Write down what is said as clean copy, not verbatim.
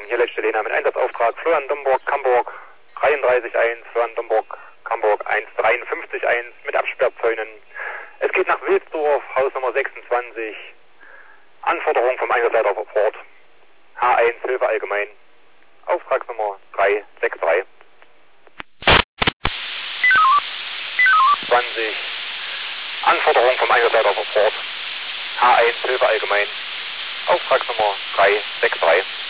hier letzte Lena mit Einsatzauftrag Florian Domburg, Hamburg 33.1, Florian Domburg, Hamburg 153.1 mit Absperrzäunen. Es geht nach Wilsdorf, Hausnummer 26. Anforderung vom Einsatzleiter vor Ort. H1 Hilfe allgemein. Auftragsnummer 363. 20. Anforderung vom Einsatzleiter vor Ort. H1 Hilfe allgemein. Auftragsnummer 363.